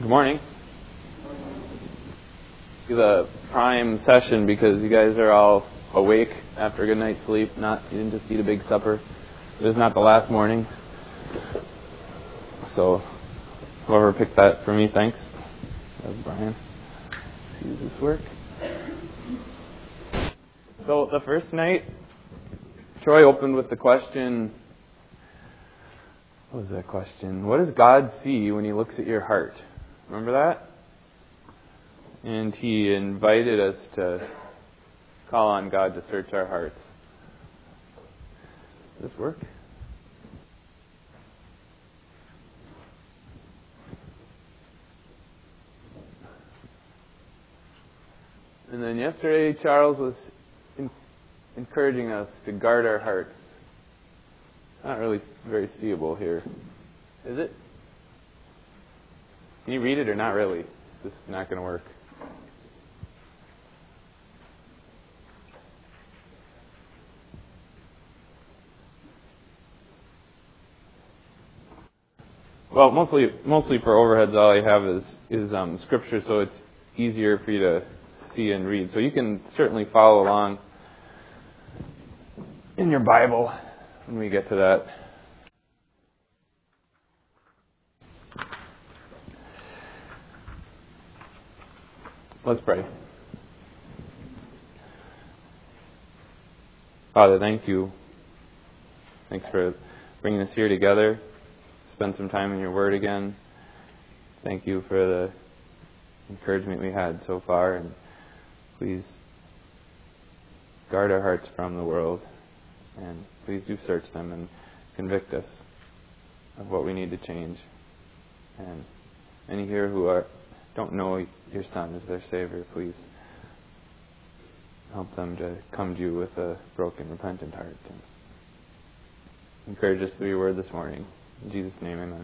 Good morning. The prime session because you guys are all awake after a good night's sleep. You didn't just eat a big supper. It was not the last morning. So whoever picked that for me, thanks. That was Brian. See, does this work? So the first night, Troy opened with the question. What was that question? What does God see when He looks at your heart? Remember that? And he invited us to call on God to search our hearts. Does this work? And then yesterday, Charles was encouraging us to guard our hearts. Not really very seeable here. Is it? Can you read it or not really? This is not going to work. Well, mostly for overheads, all I have is scripture, so it's easier for you to see and read. So you can certainly follow along in your Bible when we get to that. Let's pray. Father, thank you. Thanks for bringing us here together. Spend some time in your Word again. Thank you for the encouragement we had so far, and please guard our hearts from the world, and please do search them and convict us of what we need to change. And any here who don't know your Son as their Savior, please help them to come to you with a broken, repentant heart. And encourage us through your Word this morning. In Jesus' name, amen.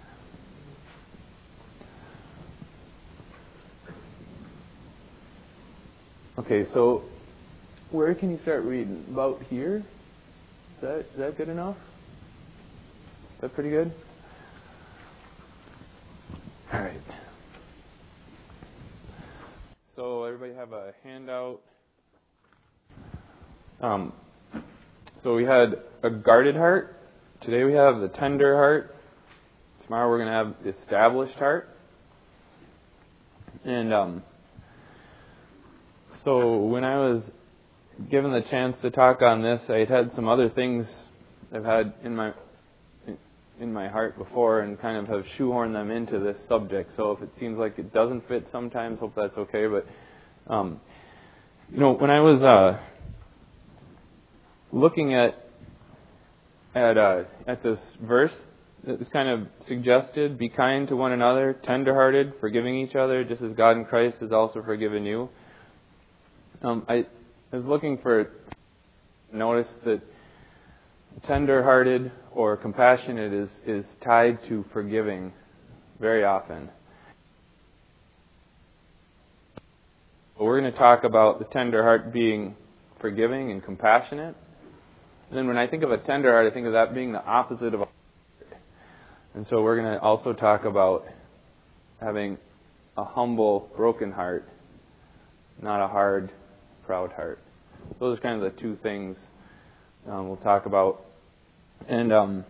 Okay, so where can you start reading? About here? Is that good enough? Is that pretty good? All right. So everybody have a handout. So we had a guarded heart. Today we have the tender heart. Tomorrow we're going to have the established heart. And so when I was given the chance to talk on this, I had some other things I've had in my heart before and kind of have shoehorned them into this subject. So if it seems like it doesn't fit sometimes, hope that's okay. But when I was looking at this verse, it was kind of suggested, be kind to one another, tender-hearted, forgiving each other, just as God in Christ has also forgiven you. I was looking for, notice that tender-hearted or compassionate is tied to forgiving very often. But we're going to talk about the tender heart being forgiving and compassionate. And then when I think of a tender heart, I think of that being the opposite of a heart. And so we're going to also talk about having a humble, broken heart, not a hard, proud heart. Those are kind of the two things we'll talk about. And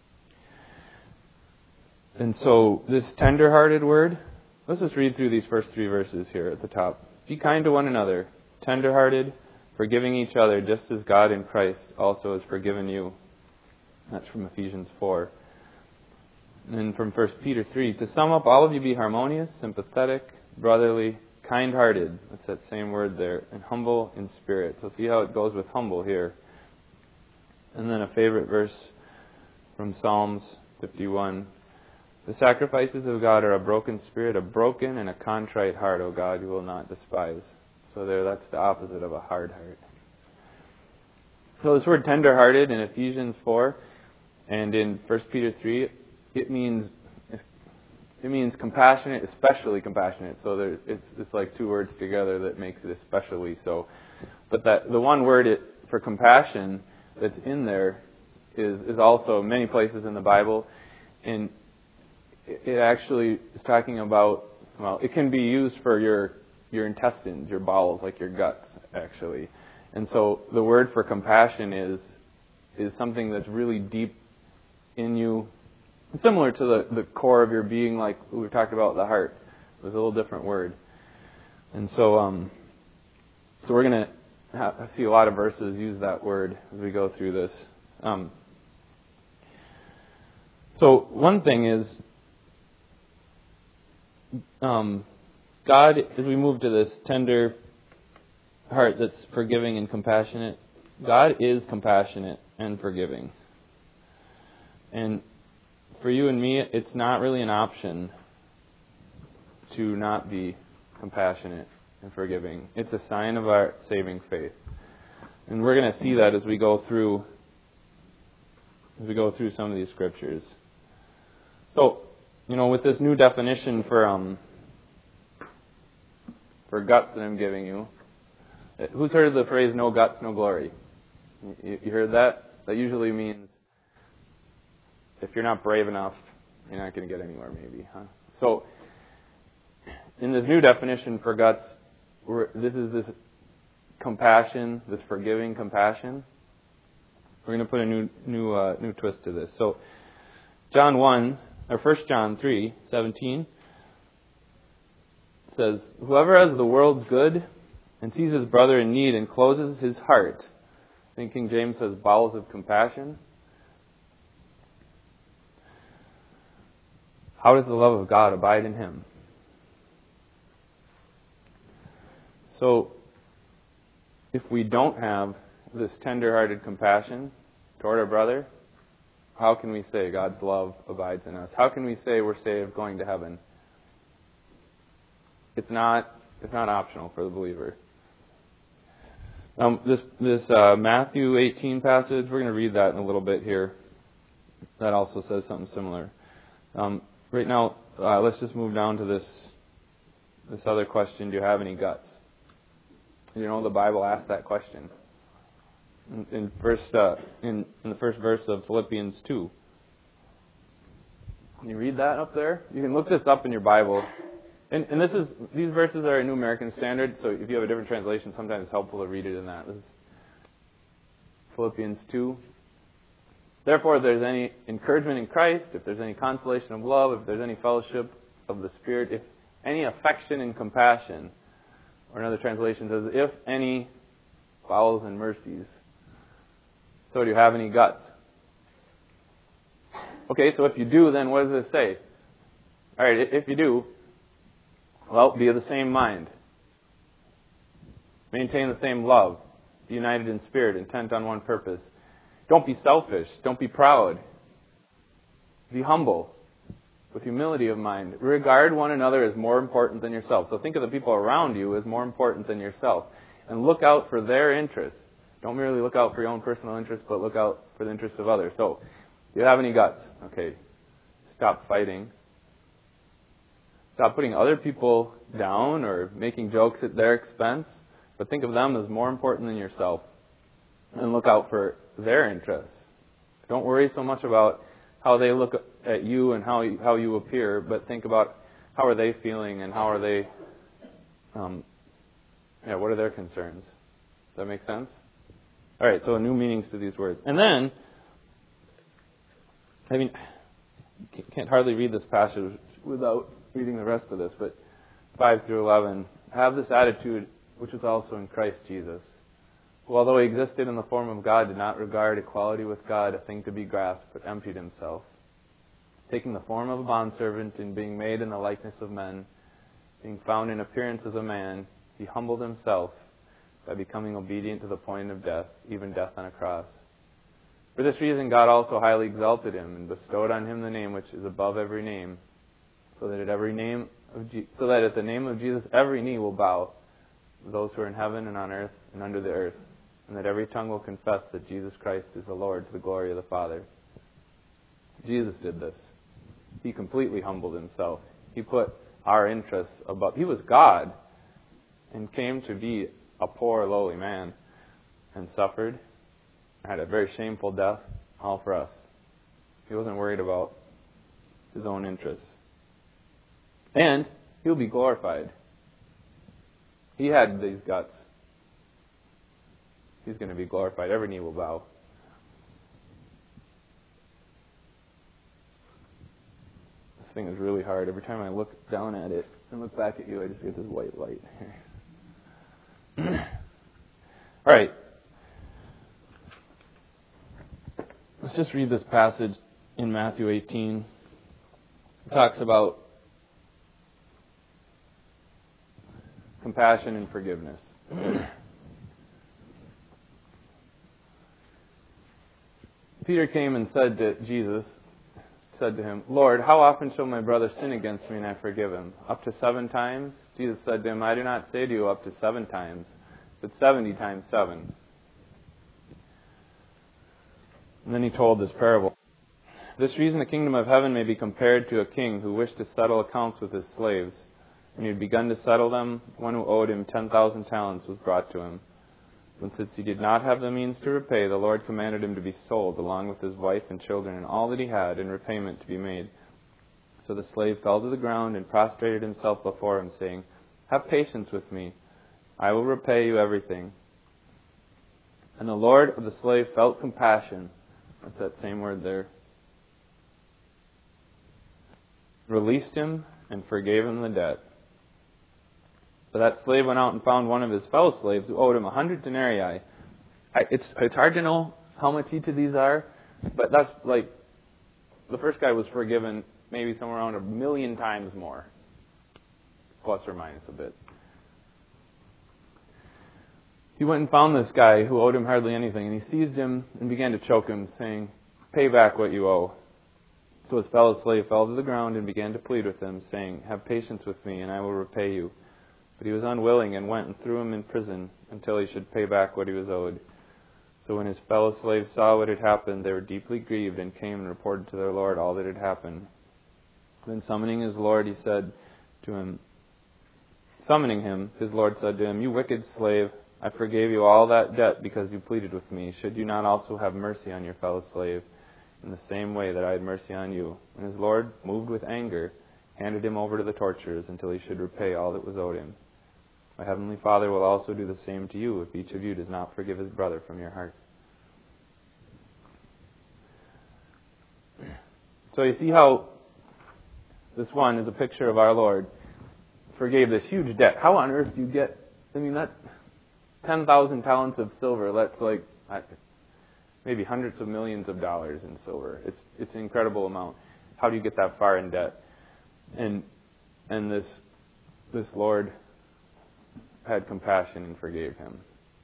so this tender-hearted word, let's just read through these first three verses here at the top. Be kind to one another, tender-hearted, forgiving each other, just as God in Christ also has forgiven you. That's from Ephesians 4. And then from 1 Peter 3, to sum up, all of you be harmonious, sympathetic, brotherly, kind-hearted. That's that same word there. And humble in spirit. So see how it goes with humble here. And then a favorite verse from Psalms 51. The sacrifices of God are a broken spirit, a broken and a contrite heart, O God, you will not despise. So that's the opposite of a hard heart. So this word tender-hearted in Ephesians 4 and in 1 Peter 3, it means compassionate, especially compassionate. So it's like two words together that makes it especially so. But the one word for compassion that's in there is also many places in the Bible, and it actually is talking about, well, it can be used for your intestines, your bowels, like your guts, actually. And so the word for compassion is something that's really deep in you, similar to the core of your being, like we talked about the heart. It was a little different word. And so we're going to see a lot of verses use that word as we go through this. So one thing is, God, as we move to this tender heart that's forgiving and compassionate, God is compassionate and forgiving. And for you and me, it's not really an option to not be compassionate and forgiving. It's a sign of our saving faith. And we're going to see that as we go through some of these scriptures. So, with this new definition for guts that I'm giving you, who's heard of the phrase "no guts, no glory"? You heard that? That usually means if you're not brave enough, you're not going to get anywhere, maybe, huh? So, in this new definition for guts, this is this compassion, this forgiving compassion. We're going to put a new twist to this. So, John 1, or 1 John 3:17 says, "Whoever has the world's good and sees his brother in need and closes his heart," I think King James says bowels of compassion, "how does the love of God abide in him?" So, if we don't have this tender-hearted compassion toward our brother, how can we say God's love abides in us? How can we say we're saved, going to heaven? It's not optional for the believer. This Matthew 18 passage, we're going to read that in a little bit here. That also says something similar. Right now, let's just move down to this other question: do you have any guts? The Bible asks that question. In the first verse of Philippians 2. Can you read that up there? You can look this up in your Bible. And these verses are a New American Standard, so if you have a different translation, sometimes it's helpful to read it in that. This is Philippians 2. "Therefore, if there's any encouragement in Christ, if there's any consolation of love, if there's any fellowship of the Spirit, if any affection and compassion," or another translation says, "if any bowels and mercies. So do you have any guts?" Okay, so if you do, then what does this say? All right, if you do, well, be of the same mind. Maintain the same love. Be united in spirit, intent on one purpose. Don't be selfish. Don't be proud. Be humble, with humility of mind. Regard one another as more important than yourself. So think of the people around you as more important than yourself. And look out for their interests. Don't merely look out for your own personal interests, but look out for the interests of others. So, do you have any guts? Okay. Stop fighting. Stop putting other people down or making jokes at their expense, but think of them as more important than yourself. And look out for their interests. Don't worry so much about how they look at you and how you appear, but think about how are they feeling and how are they, what are their concerns? Does that make sense? All right, so new meanings to these words. And then, can't hardly read this passage without reading the rest of this, but 5 through 11. "Have this attitude, which was also in Christ Jesus, who, although he existed in the form of God, did not regard equality with God a thing to be grasped, but emptied himself, taking the form of a bondservant and being made in the likeness of men, being found in appearance as a man, he humbled himself by becoming obedient to the point of death, even death on a cross. For this reason God also highly exalted him and bestowed on him the name which is above every name, so that at the name of Jesus every knee will bow, those who are in heaven and on earth and under the earth, and that every tongue will confess that Jesus Christ is the Lord, to the glory of the Father." Jesus did this. He completely humbled himself. He put our interests above. He was God and came to be a poor, lowly man and suffered, had a very shameful death, all for us. He wasn't worried about his own interests. And he'll be glorified. He had these guts. He's going to be glorified. Every knee will bow. This thing is really hard. Every time I look down at it and look back at you, I just get this white light here. All right. Let's just read this passage in Matthew 18. It talks about compassion and forgiveness. Peter came and said to Jesus, said to him, Lord, how often shall my brother sin against me and I forgive him? Up to 7 times? Jesus said to him, I do not say to you up to 7 times, but 70 times 7. And then he told this parable. For this reason the kingdom of heaven may be compared to a king who wished to settle accounts with his slaves. When he had begun to settle them, one who owed him 10,000 talents was brought to him. And since he did not have the means to repay, the Lord commanded him to be sold, along with his wife and children and all that he had, in repayment to be made. So the slave fell to the ground and prostrated himself before him, saying, Have patience with me. I will repay you everything. And the Lord of the slave felt compassion. That's that same word there. Released him and forgave him the debt. So that slave went out and found one of his fellow slaves who owed him 100 denarii. It's hard to know how much each of these are, but that's like the first guy was forgiven maybe somewhere around 1,000,000 times more, plus or minus a bit. He went and found this guy who owed him hardly anything, and he seized him and began to choke him, saying, Pay back what you owe. So his fellow slave fell to the ground and began to plead with him, saying, Have patience with me, and I will repay you. But he was unwilling and went and threw him in prison until he should pay back what he was owed. So when his fellow slaves saw what had happened, they were deeply grieved and came and reported to their Lord all that had happened. Then summoning his Lord, his Lord said to him, You wicked slave, I forgave you all that debt because you pleaded with me. Should you not also have mercy on your fellow slave in the same way that I had mercy on you? And his Lord, moved with anger, handed him over to the torturers until he should repay all that was owed him. My heavenly Father will also do the same to you if each of you does not forgive his brother from your heart. So you see how this one is a picture of our Lord forgave this huge debt. How on earth do you get, that 10,000 talents of silver, that's like maybe hundreds of millions of dollars in silver. It's an incredible amount. How do you get that far in debt? And this Lord had compassion and forgave him.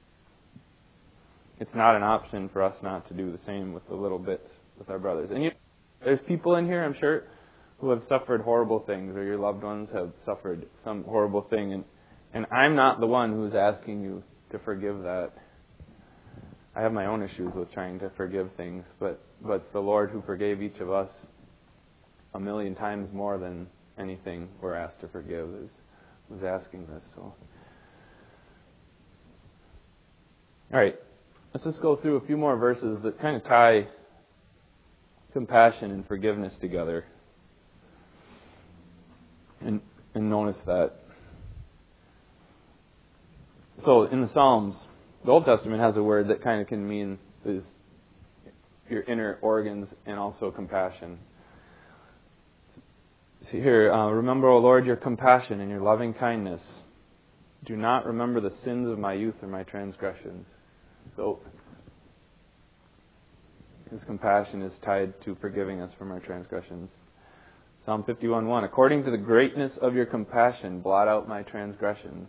It's not an option for us not to do the same with the little bits with our brothers. And there's people in here, I'm sure, who have suffered horrible things, or your loved ones have suffered some horrible thing. And I'm not the one who's asking you to forgive that. I have my own issues with trying to forgive things, but the Lord who forgave each of us 1,000,000 times more than anything we're asked to forgive was asking this. So, all right, let's just go through a few more verses that kind of tie compassion and forgiveness together. And notice that. So in the Psalms, the Old Testament has a word that kind of can mean is your inner organs and also compassion. See here, remember, O Lord, your compassion and your loving kindness. Do not remember the sins of my youth or my transgressions. So His compassion is tied to forgiving us from our transgressions. Psalm 51:1, according to the greatness of your compassion, blot out my transgressions.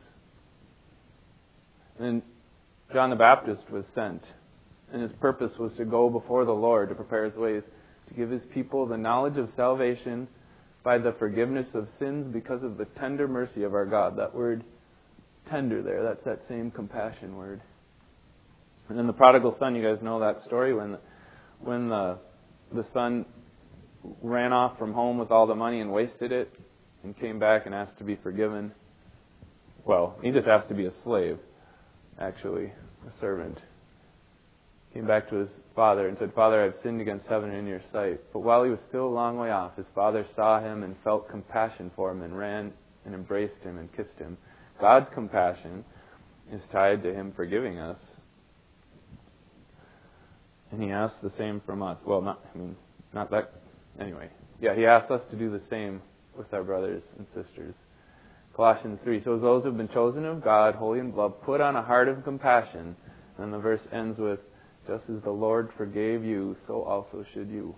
And then John the Baptist was sent, and his purpose was to go before the Lord to prepare his ways, to give his people the knowledge of salvation by the forgiveness of sins because of the tender mercy of our God. That word tender there, that's that same compassion word. And then the prodigal son, you guys know that story when the son ran off from home with all the money and wasted it and came back and asked to be forgiven. Well, he just asked to be a slave, actually, a servant. came back to his father and said, "Father, I've sinned against heaven and in your sight." But while he was still a long way off, his father saw him and felt compassion for him and ran and embraced him and kissed him. God's compassion is tied to him forgiving us. And he asks the same from us. Well, not that. Anyway, yeah, he asks us to do the same with our brothers and sisters. Colossians 3, so as those who have been chosen of God, holy and beloved, put on a heart of compassion. And the verse ends with, just as the Lord forgave you, so also should you.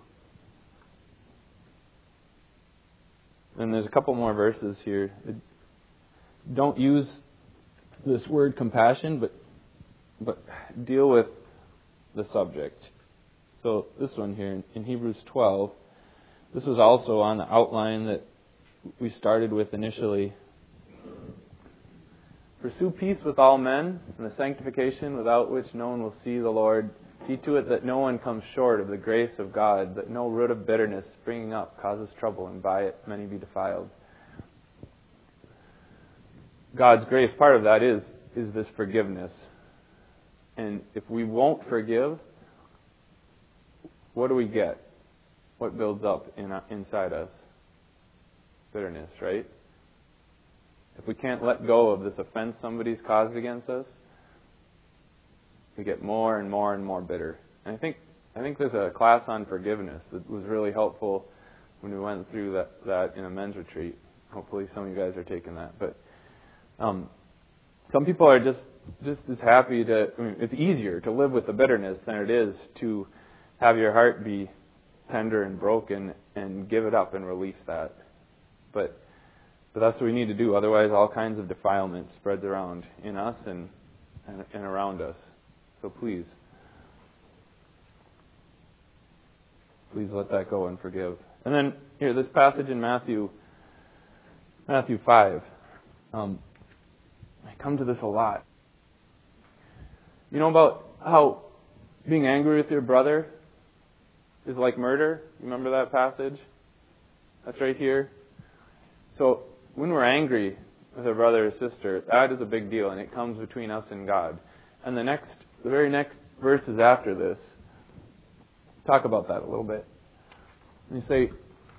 And there's a couple more verses here. Don't use this word compassion, but deal with the subject. So this one here in Hebrews 12, this was also on the outline that we started with initially. Pursue peace with all men and the sanctification without which no one will see the Lord. See to it that no one comes short of the grace of God, that no root of bitterness springing up causes trouble, and by it many be defiled. God's grace, part of that is this forgiveness. And if we won't forgive, what do we get? What builds up inside us? Bitterness, right? If we can't let go of this offense somebody's caused against us, we get more and more and more bitter. And I think there's a class on forgiveness that was really helpful when we went through that in a men's retreat. Hopefully some of you guys are taking that. But some people are just as happy to. It's easier to live with the bitterness than it is to have your heart be tender and broken and give it up and release that. But that's what we need to do. Otherwise, all kinds of defilement spreads around in us and around us. So please let that go and forgive. And then here, this passage in Matthew 5. I come to this a lot. You know about how being angry with your brother is like murder? You remember that passage? That's right here. So when we're angry with a brother or sister, that is a big deal, and it comes between us and God. And the very next verses after this talk about that a little bit. And you say,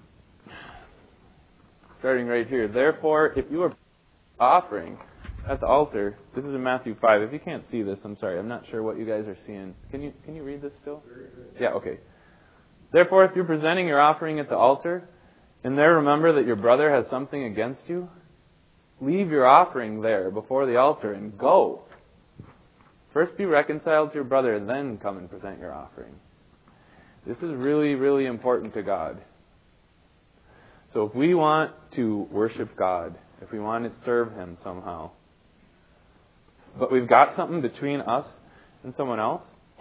starting right here, therefore, if you are offering at the altar, this is in Matthew 5. If you can't see this, I'm sorry. I'm not sure what you guys are seeing. Can you read this still? Yeah, okay. Therefore, if you're presenting your offering at the altar, and there remember that your brother has something against you, leave your offering there before the altar and go. First be reconciled to your brother, then come and present your offering. This is really, really important to God. So if we want to worship God, if we want to serve Him somehow, but we've got something between us and someone else,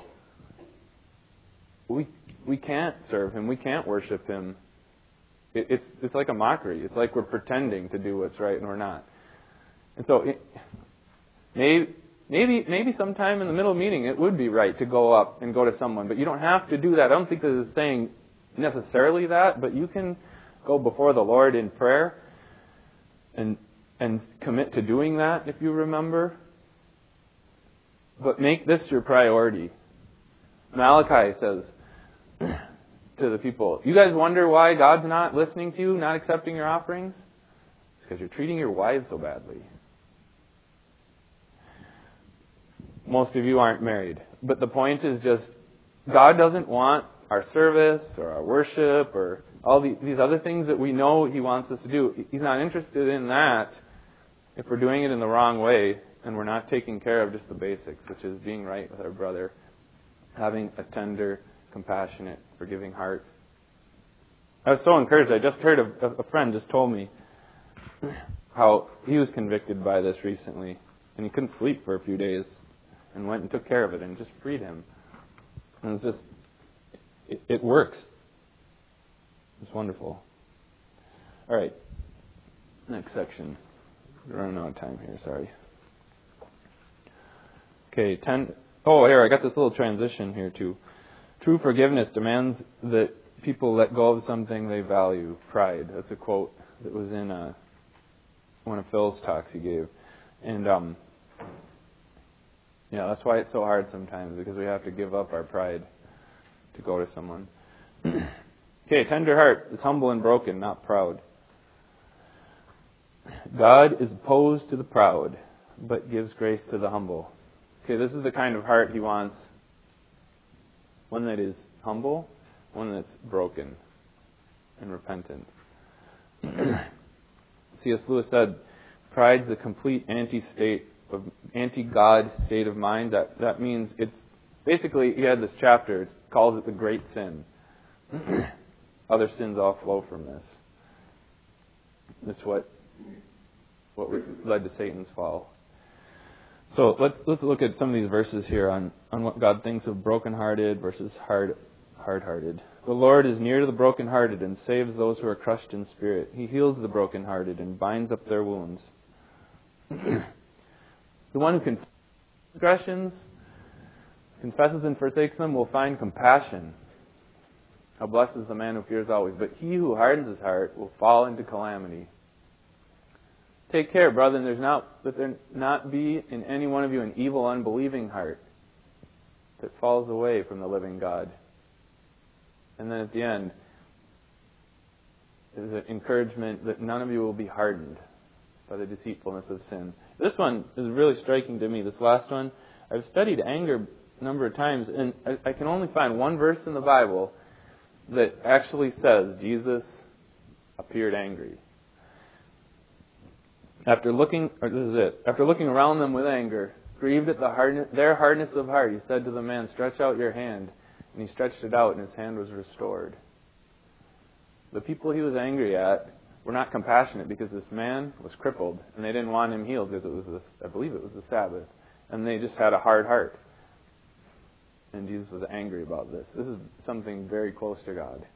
we can't serve Him. We can't worship Him. It's like a mockery. It's like we're pretending to do what's right and we're not. And so maybe sometime in the middle of the meeting it would be right to go up and go to someone, but you don't have to do that. I don't think this is saying necessarily that, but you can go before the Lord in prayer and commit to doing that if you remember. But make this your priority. Malachi says to the people, you guys wonder why God's not listening to you, not accepting your offerings? It's because you're treating your wives so badly. Most of you aren't married. But the point is just, God doesn't want our service or our worship or all these other things that we know He wants us to do. He's not interested in that if we're doing it in the wrong way and we're not taking care of just the basics, which is being right with our brother, having a tender, compassionate, forgiving heart. I was so encouraged. I just heard a friend just told me how he was convicted by this recently, and he couldn't sleep for a few days, and went and took care of it, and just freed him. And it's just, it works. It's wonderful. All right, next section. We're running out of time here. Sorry. Okay, 10. Oh, here I got this little transition here too. True forgiveness demands that people let go of something they value. Pride. That's a quote that was in one of Phil's talks he gave. And Yeah, that's why it's so hard sometimes, because we have to give up our pride to go to someone. Okay, tender heart is humble and broken, not proud. God is opposed to the proud, but gives grace to the humble. Okay, this is the kind of heart He wants. One that is humble, one that's broken and repentant. C.S. Lewis said, pride's the complete anti-God state of mind. That means it's basically, he had this chapter, it calls it the great sin. Other sins all flow from this. That's what led to Satan's fall. So let's look at some of these verses here on what God thinks of brokenhearted versus hard-hearted. The Lord is near to the brokenhearted and saves those who are crushed in spirit. He heals the brokenhearted and binds up their wounds. The one who confesses transgressions, confesses and forsakes them, will find compassion. How blessed is the man who fears always. But he who hardens his heart will fall into calamity. Take care, brethren, that there not be in any one of you an evil, unbelieving heart that falls away from the living God. And then at the end, there's an encouragement that none of you will be hardened by the deceitfulness of sin. This one is really striking to me, this last one. I've studied anger a number of times, and I can only find one verse in the Bible that actually says Jesus appeared angry. After looking around them with anger, grieved at their hardness of heart, He said to the man, stretch out your hand. And he stretched it out, and his hand was restored. The people He was angry at were not compassionate, because this man was crippled, and they didn't want him healed because I believe it was the Sabbath, and they just had a hard heart. And Jesus was angry about this. This is something very close to God.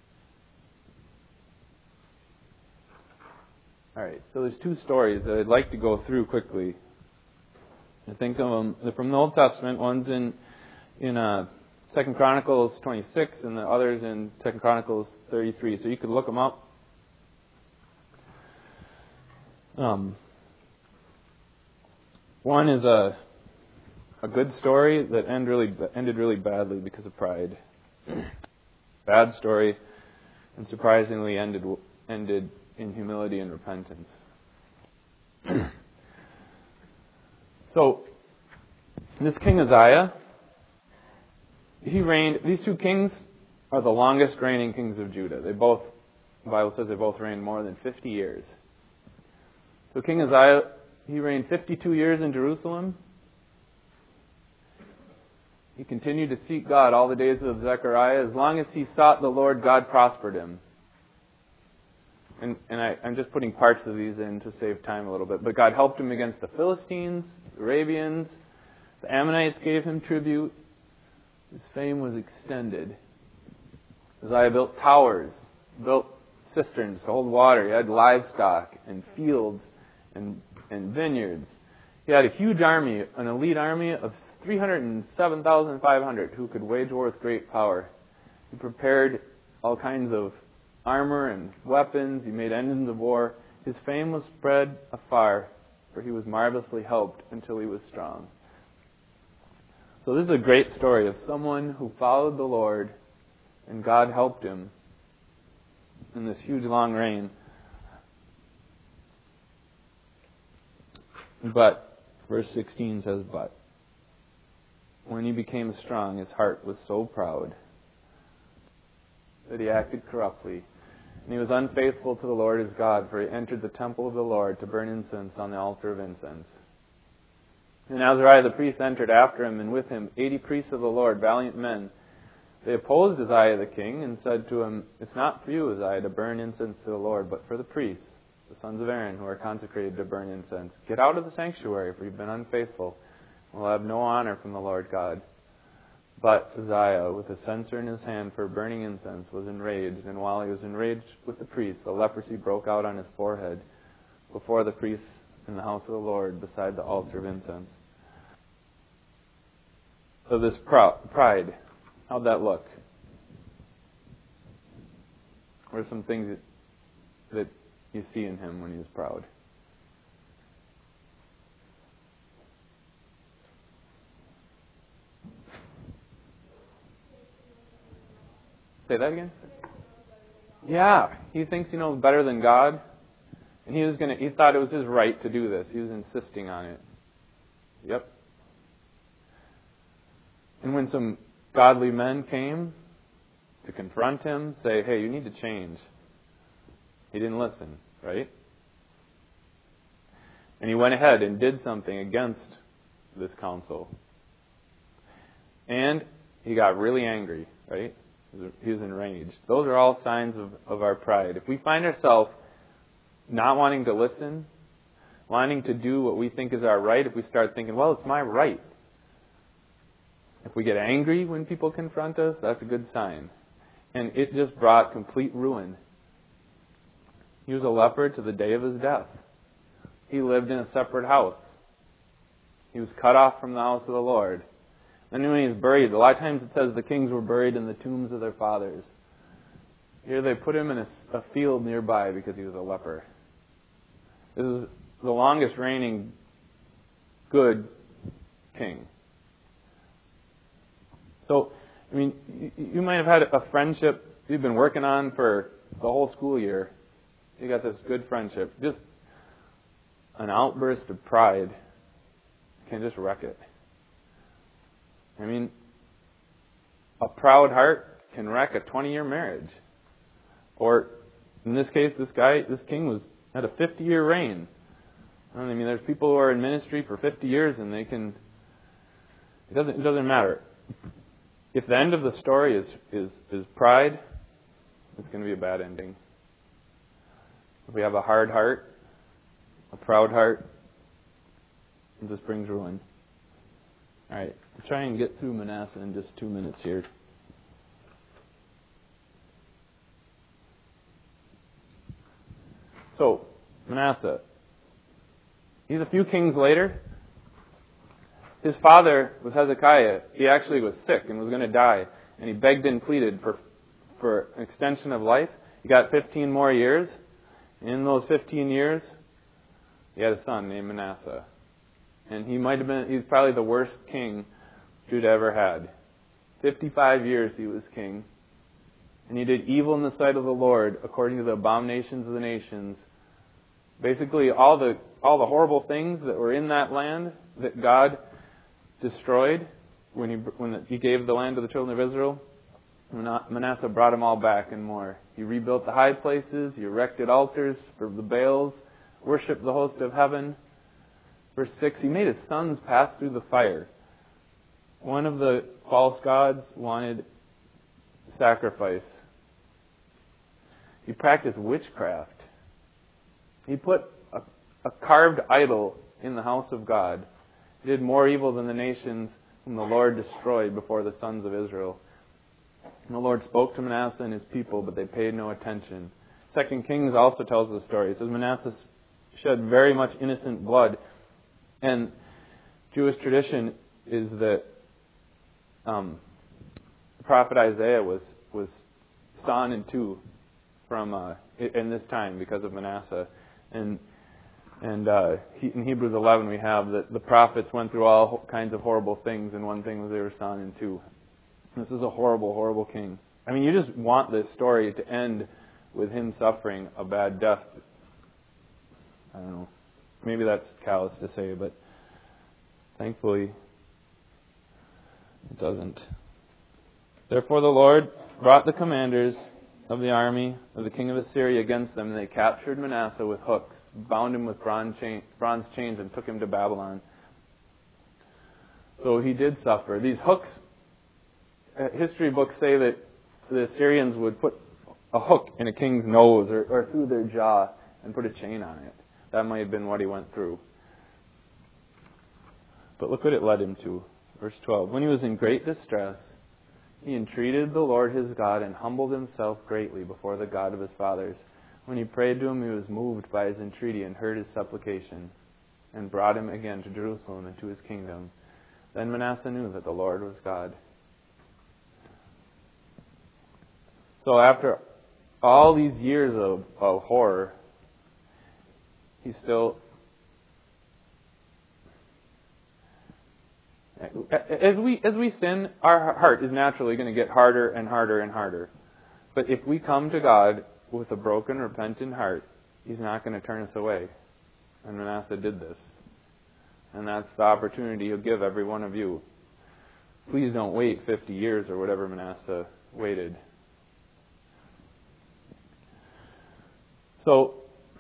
All right, so there's two stories that I'd like to go through quickly. I think of them. They're from the Old Testament. One's in 2 Chronicles 26, and the other's in 2 Chronicles 33. So you could look them up. One is a good story that ended really badly because of pride. Bad story, and surprisingly ended in humility and repentance. So, this King Uzziah, he reigned. These two kings are the longest reigning kings of Judah. The Bible says they both reigned more than 50 years. So King Uzziah, he reigned 52 years in Jerusalem. He continued to seek God all the days of Zechariah. As long as he sought the Lord, God prospered him. And I'm just putting parts of these in to save time a little bit. But God helped him against the Philistines, the Arabians. The Ammonites gave him tribute. His fame was extended. Uzziah built towers, built cisterns to hold water. He had livestock and fields and vineyards. He had a huge army, an elite army of 307,500 who could wage war with great power. He prepared all kinds of armor and weapons. He made engines of war. His fame was spread afar, for he was marvelously helped until he was strong. So this is a great story of someone who followed the Lord, and God helped him in this huge long reign. But, verse 16 says, but when he became strong, his heart was so proud that he acted corruptly. And he was unfaithful to the Lord his God, for he entered the temple of the Lord to burn incense on the altar of incense. And Azariah the priest entered after him, and with him 80 priests of the Lord, valiant men. They opposed Uzziah the king and said to him, it's not for you, Uzziah, to burn incense to the Lord, but for the priests, the sons of Aaron, who are consecrated to burn incense. Get out of the sanctuary, for you've been unfaithful, and will have no honor from the Lord God. But Uzziah, with a censer in his hand for burning incense, was enraged, and while he was enraged with the priest, the leprosy broke out on his forehead before the priests in the house of the Lord, beside the altar of incense. So this pride, how'd that look? What are some things that you see in him when he was proud? Say that again? Yeah, he thinks he knows better than God. And he thought it was his right to do this. He was insisting on it. Yep. And when some godly men came to confront him, say, hey, you need to change, he didn't listen, right? And he went ahead and did something against this council. And he got really angry, right? He was enraged. Those are all signs of our pride. If we find ourselves not wanting to listen, wanting to do what we think is our right, if we start thinking, well, it's my right. If we get angry when people confront us, that's a good sign. And it just brought complete ruin. He was a leper to the day of his death. He lived in a separate house. He was cut off from the house of the Lord. And when he was buried, a lot of times it says the kings were buried in the tombs of their fathers. Here they put him in a field nearby because he was a leper. This is the longest reigning good king. So, I mean, you might have had a friendship you've been working on for the whole school year. You got this good friendship. Just an outburst of pride can just wreck it. I mean, a proud heart can wreck a 20-year marriage. Or, in this case, this king had a 50-year reign. I mean, there's people who are in ministry for 50 years and it doesn't matter. If the end of the story is pride, it's going to be a bad ending. If we have a hard heart, a proud heart, it just brings ruin. All right, we'll try and get through Manasseh in just 2 minutes here. So, Manasseh, he's a few kings later. His father was Hezekiah. He actually was sick and was going to die. And he begged and pleaded for an extension of life. He got 15 more years. And in those 15 years, he had a son named Manasseh. And he's probably the worst king Judah ever had. 55 years he was king. And he did evil in the sight of the Lord according to the abominations of the nations. Basically, all the horrible things that were in that land that God destroyed when he gave the land to the children of Israel, Manasseh brought them all back and more. He rebuilt the high places. He erected altars for the Baals, worshipped the host of heaven. Verse 6, he made his sons pass through the fire. One of the false gods wanted sacrifice. He practiced witchcraft. He put a carved idol in the house of God. He did more evil than the nations whom the Lord destroyed before the sons of Israel. And the Lord spoke to Manasseh and his people, but they paid no attention. 2 Kings also tells the story. It says Manasseh shed very much innocent blood. And Jewish tradition is that the prophet Isaiah was sawn in two from in this time because of Manasseh. And in Hebrews 11 we have that the prophets went through all kinds of horrible things, and one thing was they were sawn in two. This is a horrible, horrible king. I mean, you just want this story to end with him suffering a bad death. I don't know. Maybe that's callous to say, but thankfully it doesn't. Therefore the Lord brought the commanders of the army of the king of Assyria against them, and they captured Manasseh with hooks, bound him with bronze chains, and took him to Babylon. So he did suffer. These hooks, history books say that the Assyrians would put a hook in a king's nose or through their jaw and put a chain on it. That might have been what he went through. But look what it led him to. Verse 12. When he was in great distress, he entreated the Lord his God and humbled himself greatly before the God of his fathers. When he prayed to him, he was moved by his entreaty and heard his supplication, and brought him again to Jerusalem and to his kingdom. Then Manasseh knew that the Lord was God. So after all these years of horror, he's still... As we sin, our heart is naturally going to get harder and harder and harder. But if we come to God with a broken, repentant heart, He's not going to turn us away. And Manasseh did this. And that's the opportunity He'll give every one of you. Please don't wait 50 years or whatever Manasseh waited. So,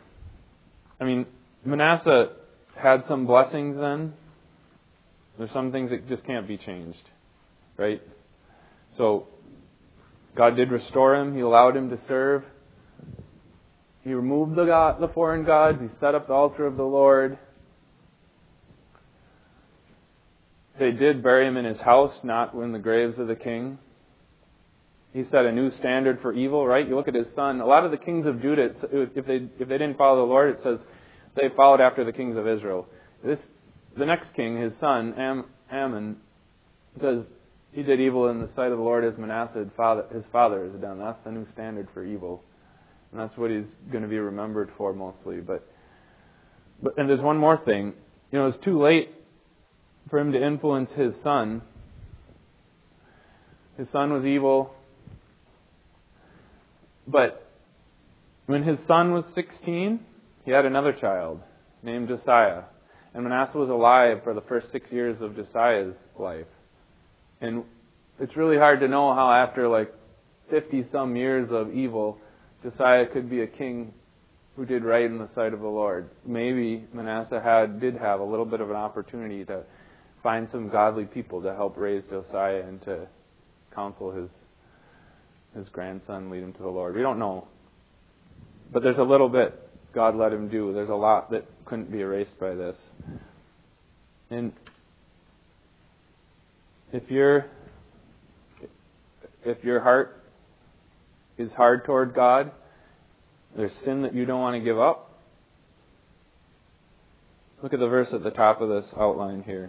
Manasseh had some blessings then. There's some things that just can't be changed. Right? So, God did restore him. He allowed him to serve. He removed the foreign gods. He set up the altar of the Lord. They did bury him in his house, not in the graves of the king. He set a new standard for evil, right? You look at his son. A lot of the kings of Judah, if they didn't follow the Lord, it says they followed after the kings of Israel. The next king, his son, Ammon, says he did evil in the sight of the Lord as Manasseh, his father, has done. That's the new standard for evil. And that's what he's going to be remembered for mostly. But there's one more thing. It's too late for him to influence his son. His son was evil. But when his son was 16, he had another child named Josiah. And Manasseh was alive for the first 6 years of Josiah's life. And it's really hard to know how after 50-some years of evil, Josiah could be a king who did right in the sight of the Lord. Maybe Manasseh did have a little bit of an opportunity to find some godly people to help raise Josiah and to counsel his grandson, lead him to the Lord. We don't know. But there's a little bit God let him do. There's a lot that couldn't be erased by this. And if your heart is hard toward God, there's sin that you don't want to give up. Look at the verse at the top of this outline here.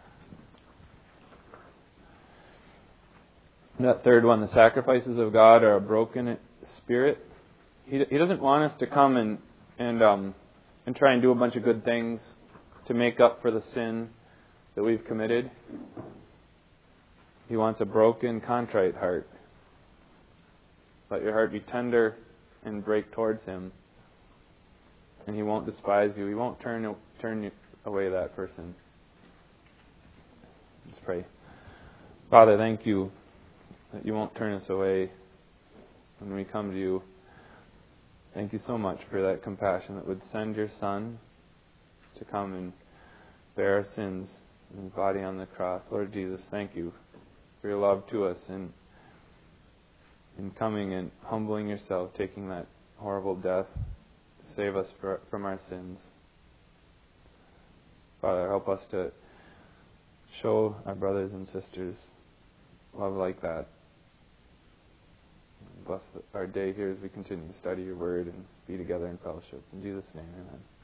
That third one, the sacrifices of God are a broken spirit. He doesn't want us to come and try and do a bunch of good things to make up for the sin that we've committed. He wants a broken, contrite heart. Let your heart be tender and break towards Him. And He won't despise you. He won't turn away that person. Let's pray. Father, thank you that you won't turn us away when we come to you. Thank you so much for that compassion that would send your Son to come and bear our sins in His body on the cross. Lord Jesus, thank you for your love to us and in coming and humbling yourself, taking that horrible death to save us from our sins. Father, help us to show our brothers and sisters love like that. Bless our day here as we continue to study your word and be together in fellowship. In Jesus' name, amen.